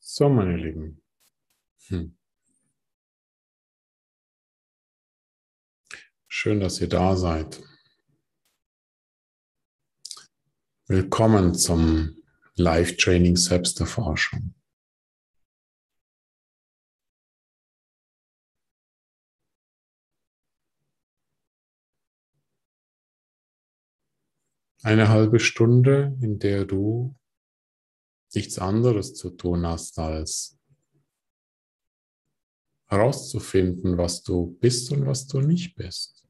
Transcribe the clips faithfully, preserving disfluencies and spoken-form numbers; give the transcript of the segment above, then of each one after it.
So, meine Lieben, hm. Schön, dass ihr da seid. Willkommen zum Live-Training Selbsterforschung. Eine halbe Stunde, in der du nichts anderes zu tun hast, als herauszufinden, was du bist und was du nicht bist.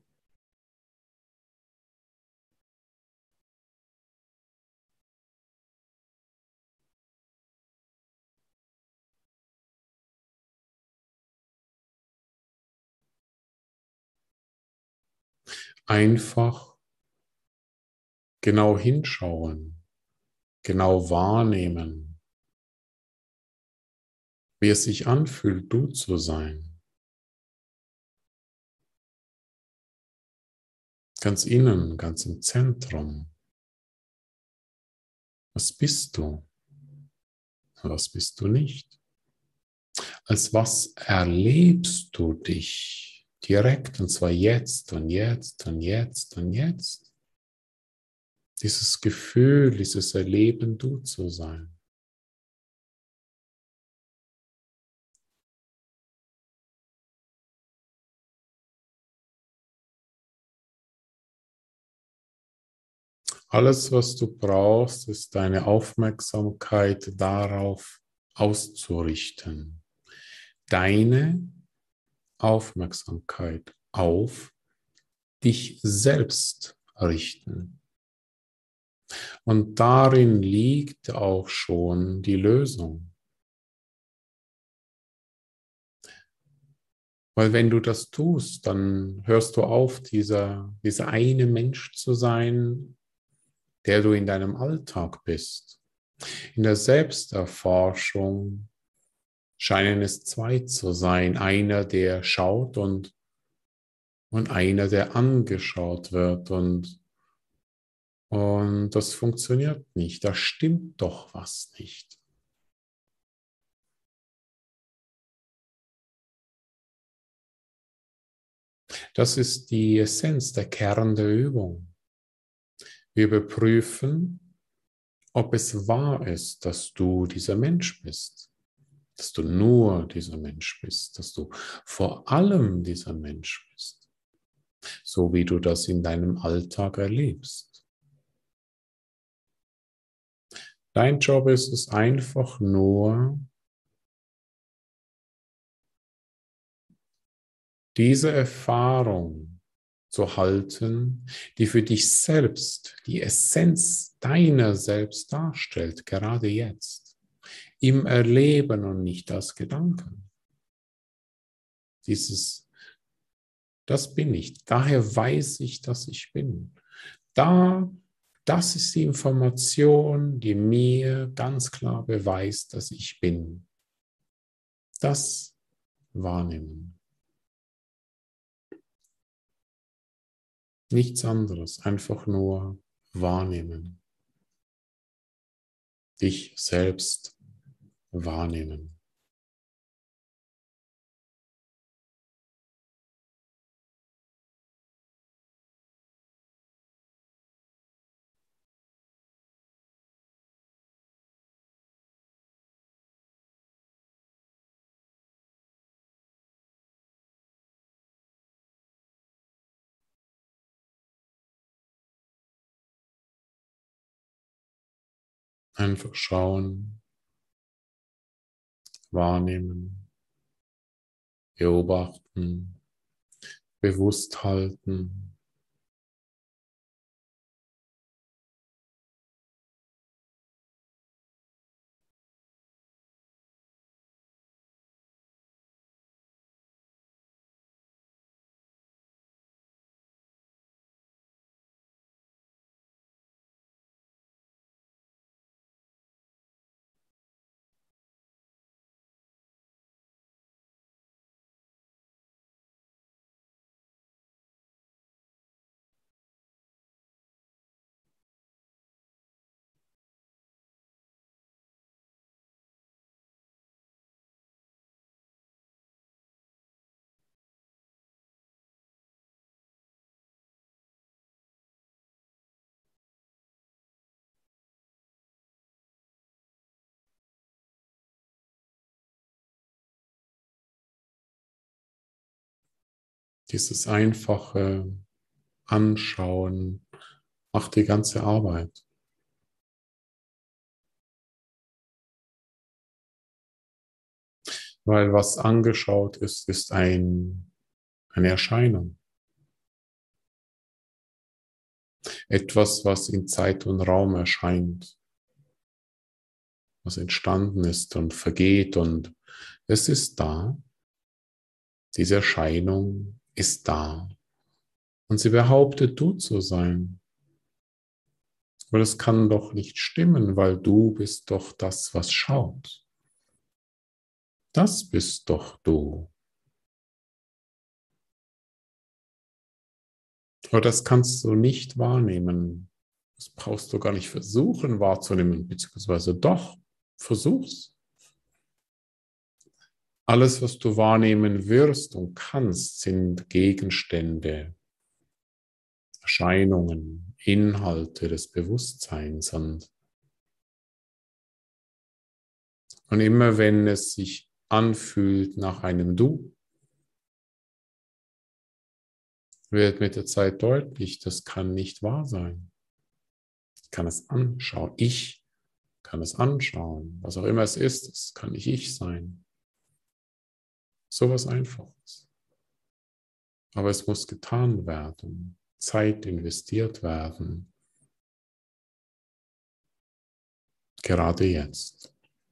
Einfach genau hinschauen, genau wahrnehmen, wie es sich anfühlt, du zu sein. Ganz innen, ganz im Zentrum. Was bist du? Was bist du nicht? Als was erlebst du dich direkt, und zwar jetzt und jetzt und jetzt und jetzt? Dieses Gefühl, dieses Erleben, du zu sein. Alles, was du brauchst, ist deine Aufmerksamkeit darauf auszurichten. Deine Aufmerksamkeit auf dich selbst richten. Und darin liegt auch schon die Lösung. Weil wenn du das tust, dann hörst du auf, dieser, dieser eine Mensch zu sein, der du in deinem Alltag bist. In der Selbsterforschung scheinen es zwei zu sein. Einer, der schaut und, und einer, der angeschaut wird. Und, und das funktioniert nicht. Da stimmt doch was nicht. Das ist die Essenz, der Kern der Übung. Wir überprüfen, ob es wahr ist, dass du dieser Mensch bist, dass du nur dieser Mensch bist, dass du vor allem dieser Mensch bist, so wie du das in deinem Alltag erlebst. Dein Job ist es einfach nur, diese Erfahrung zu halten, die für dich selbst die Essenz deiner selbst darstellt, gerade jetzt, im Erleben und nicht als Gedanken. Dieses, das bin ich. Daher weiß ich, dass ich bin. Da, das ist die Information, die mir ganz klar beweist, dass ich bin. Das wahrnehmen. Nichts anderes, einfach nur wahrnehmen. Dich selbst wahrnehmen. Einfach schauen, wahrnehmen, beobachten, bewusst halten. Dieses einfache Anschauen macht die ganze Arbeit. Weil was angeschaut ist, ist ein, eine Erscheinung. Etwas, was in Zeit und Raum erscheint, was entstanden ist und vergeht, und es ist da. Diese Erscheinung ist da. Und sie behauptet, du zu sein. Aber das kann doch nicht stimmen, weil du bist doch das, was schaut. Das bist doch du. Aber das kannst du nicht wahrnehmen. Das brauchst du gar nicht versuchen wahrzunehmen, beziehungsweise doch, versuch's. Alles, was du wahrnehmen wirst und kannst, sind Gegenstände, Erscheinungen, Inhalte des Bewusstseins. Und, und immer wenn es sich anfühlt nach einem Du, wird mit der Zeit deutlich, das kann nicht wahr sein. Ich kann es anschauen. Ich kann es anschauen. Was auch immer es ist, es kann nicht ich sein. So was Einfaches. Aber es muss getan werden, Zeit investiert werden, gerade jetzt.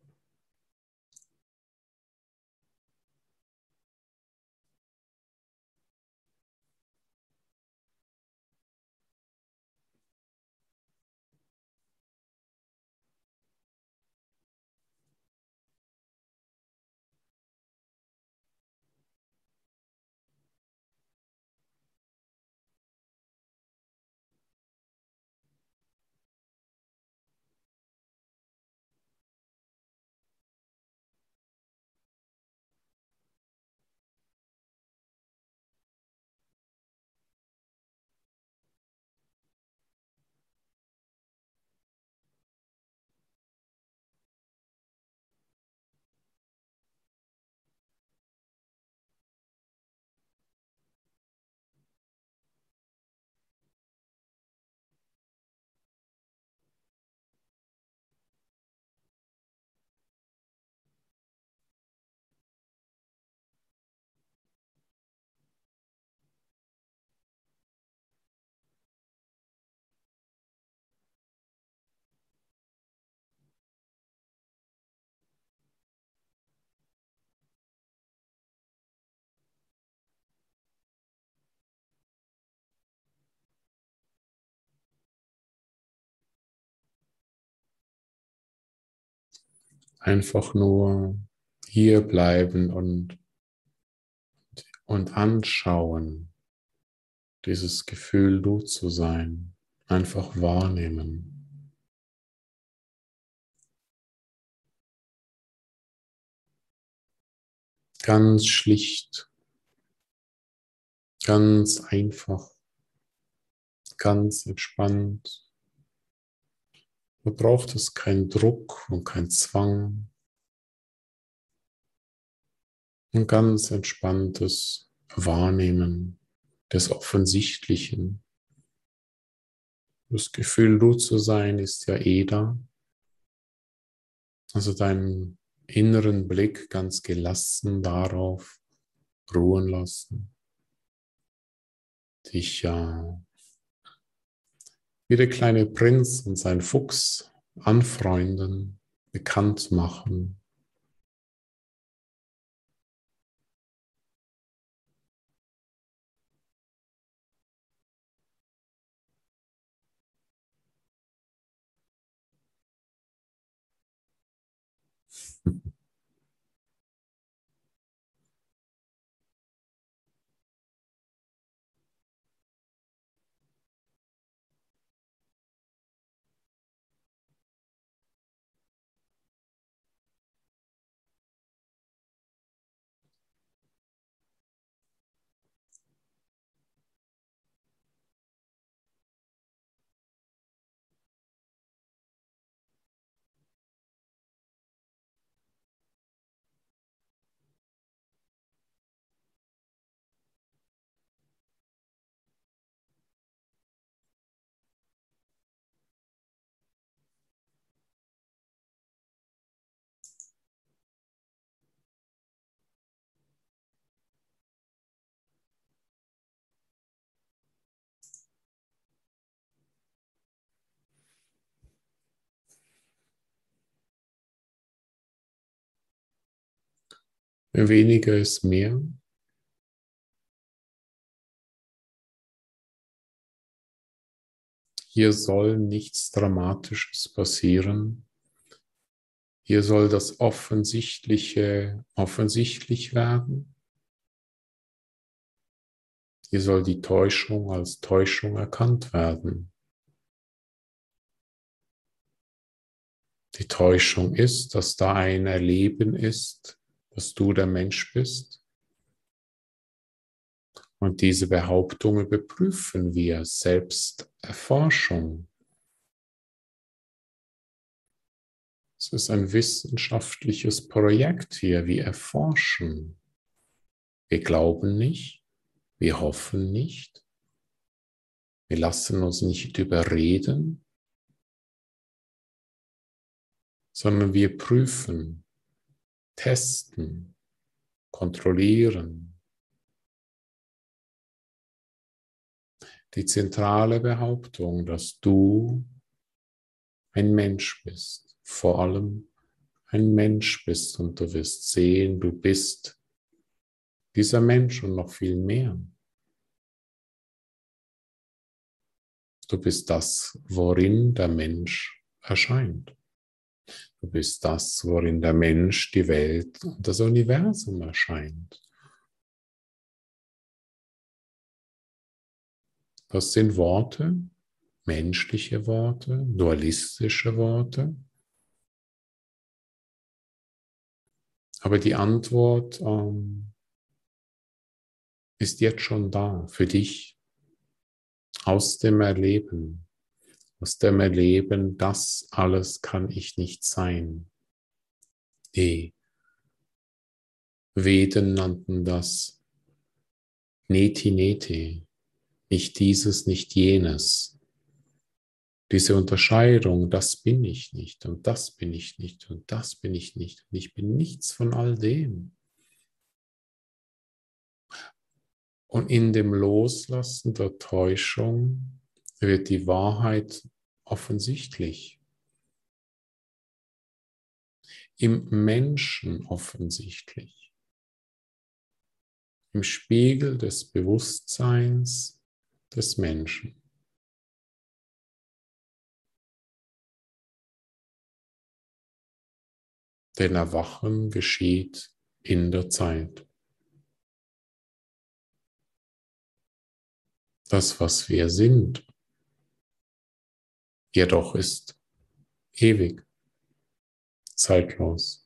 Einfach nur hier bleiben und, und anschauen, dieses Gefühl, du zu sein, einfach wahrnehmen. Ganz schlicht, ganz einfach, ganz entspannt. Du brauchst es keinen Druck und keinen Zwang. Ein ganz entspanntes Wahrnehmen des Offensichtlichen. Das Gefühl, du zu sein, ist ja eh da. Also deinen inneren Blick ganz gelassen darauf ruhen lassen. Dich ja wie der kleine Prinz und sein Fuchs anfreunden, bekannt machen. Weniger ist mehr. Hier soll nichts Dramatisches passieren. Hier soll das Offensichtliche offensichtlich werden. Hier soll die Täuschung als Täuschung erkannt werden. Die Täuschung ist, dass da ein Erleben ist, dass du der Mensch bist. Und diese Behauptung überprüfen wir, Selbsterforschung. Es ist ein wissenschaftliches Projekt hier. Wir erforschen. Wir glauben nicht, wir hoffen nicht, wir lassen uns nicht überreden, sondern wir prüfen, testen, kontrollieren. Die zentrale Behauptung, dass du ein Mensch bist, vor allem ein Mensch bist und du wirst sehen, du bist dieser Mensch und noch viel mehr. Du bist das, worin der Mensch erscheint. Du bist das, worin der Mensch, die Welt und das Universum erscheint. Das sind Worte, menschliche Worte, dualistische Worte. Aber die Antwort ähm, ist jetzt schon da für dich aus dem Erleben. Aus dem Erleben, das alles kann ich nicht sein. Die Veden nannten das Neti Neti, nicht dieses, nicht jenes. Diese Unterscheidung, das bin ich nicht und das bin ich nicht und das bin ich nicht und ich bin nichts von all dem. Und in dem Loslassen der Täuschung wird die Wahrheit offensichtlich. Im Menschen offensichtlich. Im Spiegel des Bewusstseins des Menschen. Denn Erwachen geschieht in der Zeit. Das, was wir sind, jedoch ist ewig, zeitlos.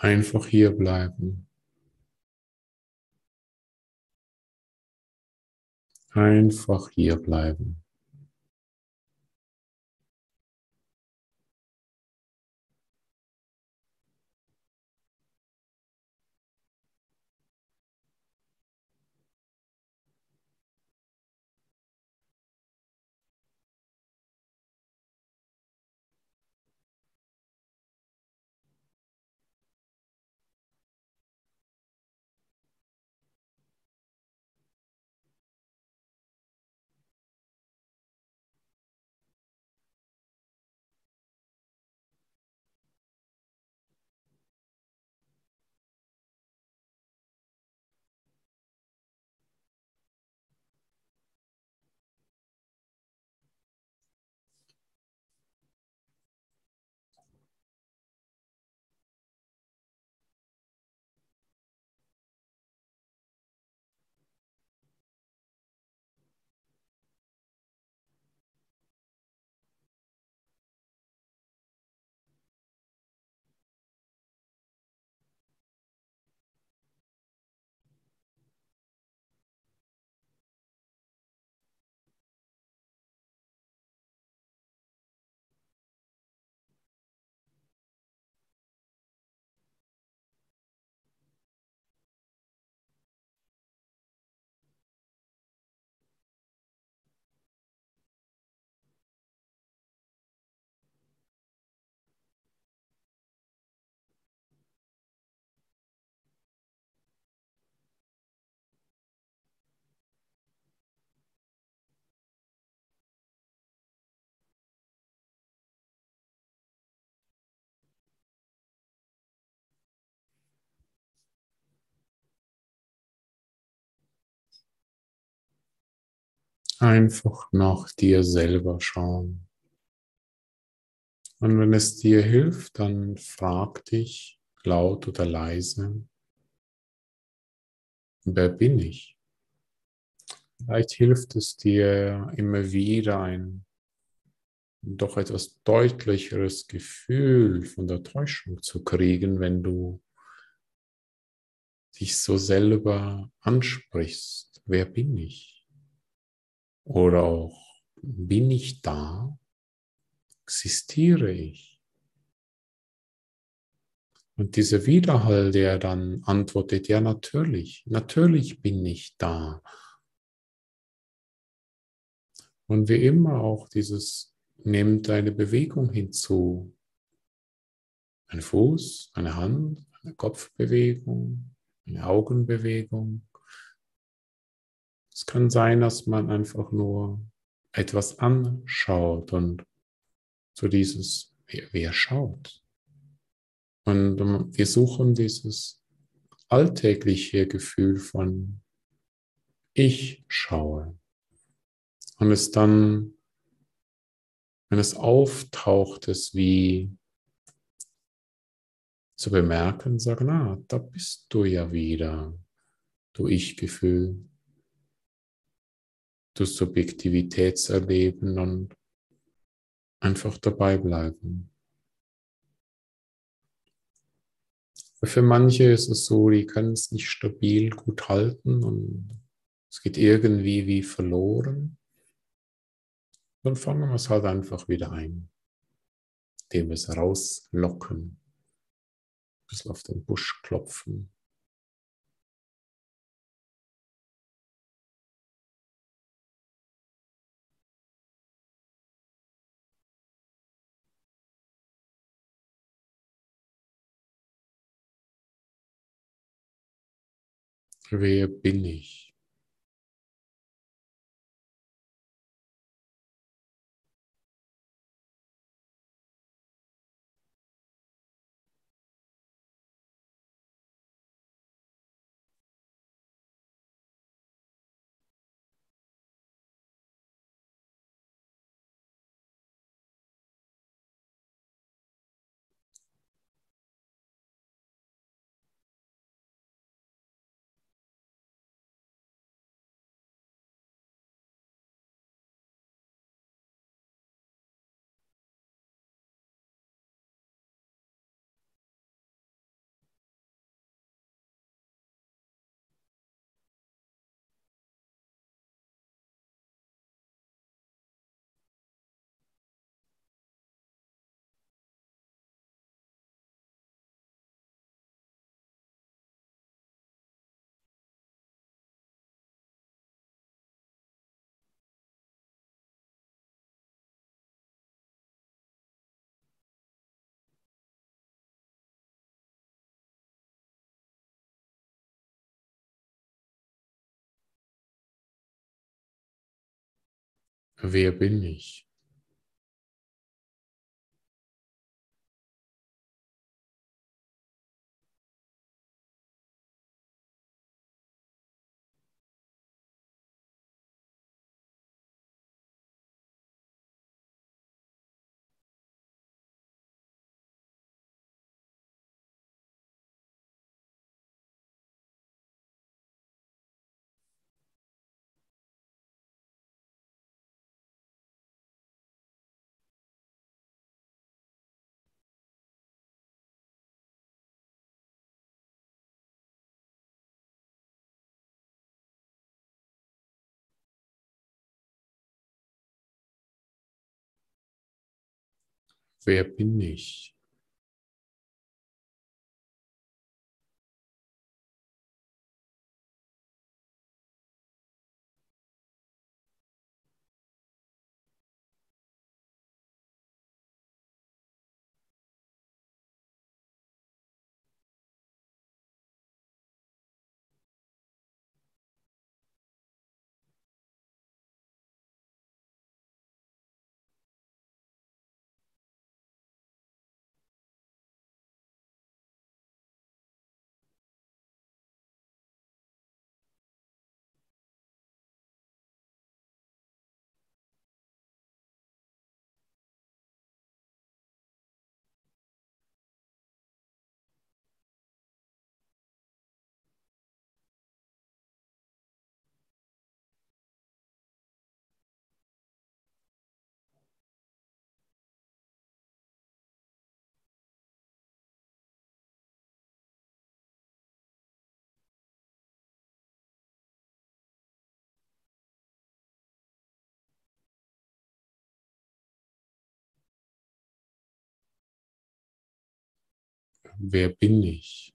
Einfach hier bleiben. Einfach hier bleiben. Einfach nach dir selber schauen. Und wenn es dir hilft, dann frag dich laut oder leise, wer bin ich? Vielleicht hilft es dir immer wieder ein doch etwas deutlicheres Gefühl von der Täuschung zu kriegen, wenn du dich so selber ansprichst. Wer bin ich? Oder auch, bin ich da? Existiere ich? Und dieser Widerhall, der dann antwortet, ja natürlich, natürlich bin ich da. Und wie immer auch dieses, nimmt eine Bewegung hinzu. Ein Fuß, eine Hand, eine Kopfbewegung, eine Augenbewegung. Es kann sein, dass man einfach nur etwas anschaut und so dieses, wer, wer schaut? Und wir suchen dieses alltägliche Gefühl von ich schaue. Und es dann, wenn es auftaucht, es wie zu bemerken, sagen, ah, da bist du ja wieder, du Ich-Gefühl, du Subjektivitätserleben und einfach dabei bleiben. Für manche ist es so, die können es nicht stabil gut halten und es geht irgendwie wie verloren. Dann fangen wir es halt einfach wieder ein, indem wir es rauslocken, ein bisschen auf den Busch klopfen. Wer bin ich? Wer bin ich? Wer bin ich? Wer bin ich?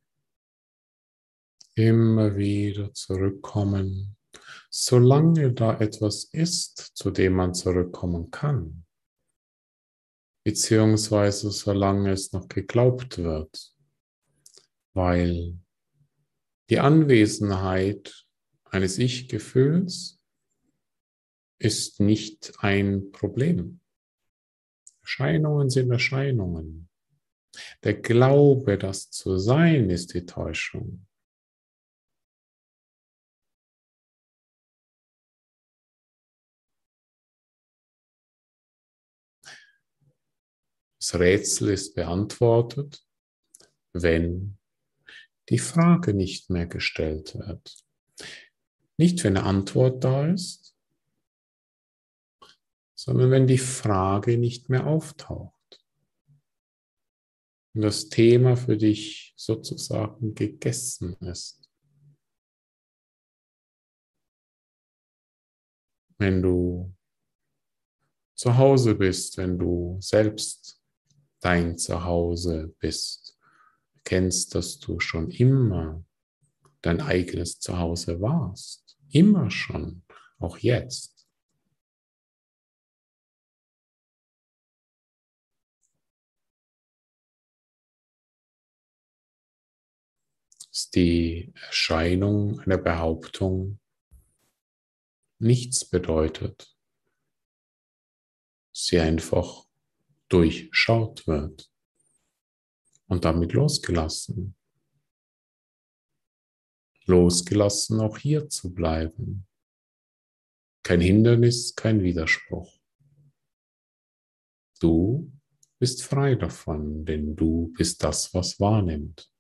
Immer wieder zurückkommen, solange da etwas ist, zu dem man zurückkommen kann, beziehungsweise solange es noch geglaubt wird, weil die Anwesenheit eines Ich-Gefühls ist nicht ein Problem. Erscheinungen sind Erscheinungen. Der Glaube, das zu sein, ist die Täuschung. Das Rätsel ist beantwortet, wenn die Frage nicht mehr gestellt wird. Nicht, wenn eine Antwort da ist, sondern wenn die Frage nicht mehr auftaucht. Und das Thema für dich sozusagen gegessen ist. Wenn du zu Hause bist, wenn du selbst dein Zuhause bist, kennst, dass du schon immer dein eigenes Zuhause warst. Immer schon, auch jetzt. Ist die Erscheinung einer Behauptung nichts bedeutet, sie einfach durchschaut wird und damit losgelassen. Losgelassen, auch hier zu bleiben. Kein Hindernis, kein Widerspruch. Du bist frei davon, denn du bist das, was wahrnimmt.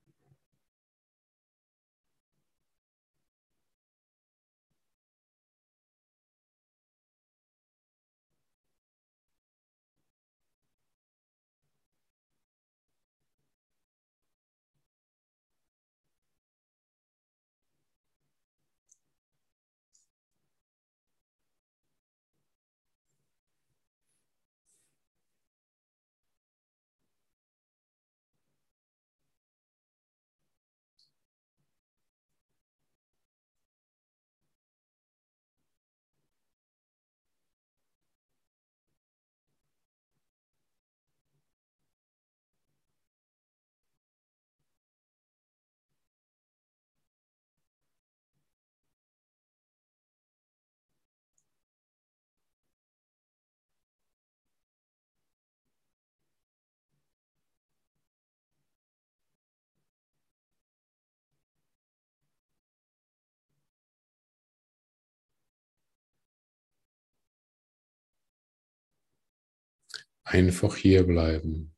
Einfach hier bleiben.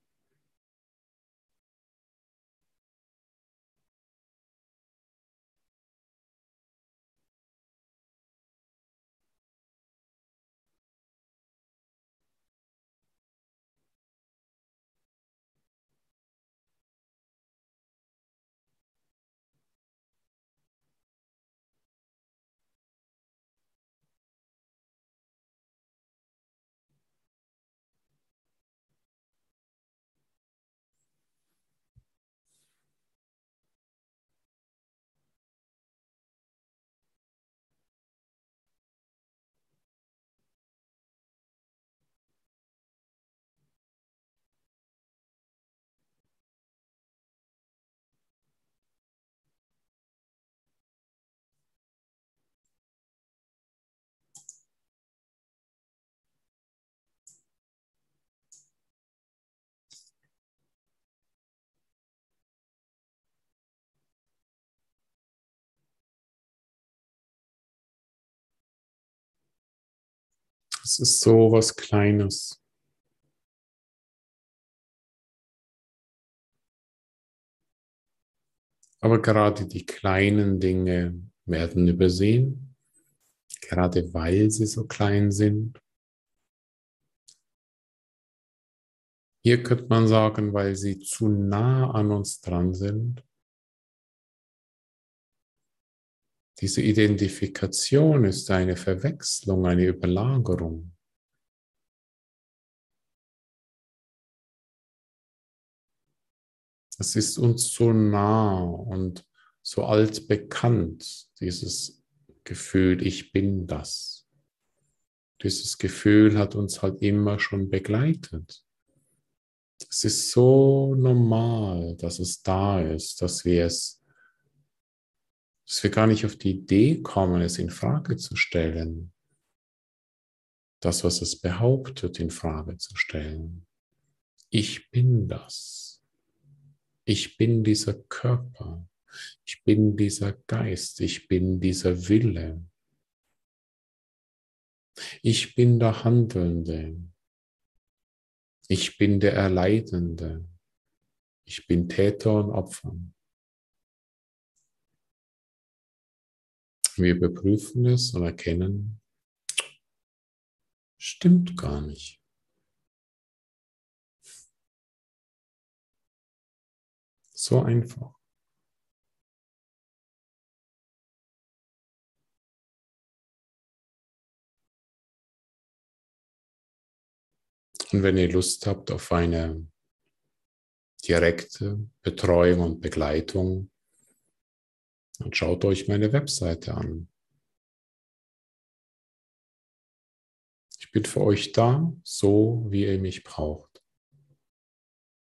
Es ist so was Kleines. Aber gerade die kleinen Dinge werden übersehen, gerade weil sie so klein sind. Hier könnte man sagen, weil sie zu nah an uns dran sind. Diese Identifikation ist eine Verwechslung, eine Überlagerung. Es ist uns so nah und so altbekannt, dieses Gefühl, ich bin das. Dieses Gefühl hat uns halt immer schon begleitet. Es ist so normal, dass es da ist, dass wir es, dass wir gar nicht auf die Idee kommen, es in Frage zu stellen. Das, was es behauptet, in Frage zu stellen. Ich bin das. Ich bin dieser Körper. Ich bin dieser Geist. Ich bin dieser Wille. Ich bin der Handelnde. Ich bin der Erleidende. Ich bin Täter und Opfer. Wir überprüfen es und erkennen, stimmt gar nicht. So einfach. Und wenn ihr Lust habt auf eine direkte Betreuung und Begleitung, dann schaut euch meine Webseite an. Ich bin für euch da, so wie ihr mich braucht.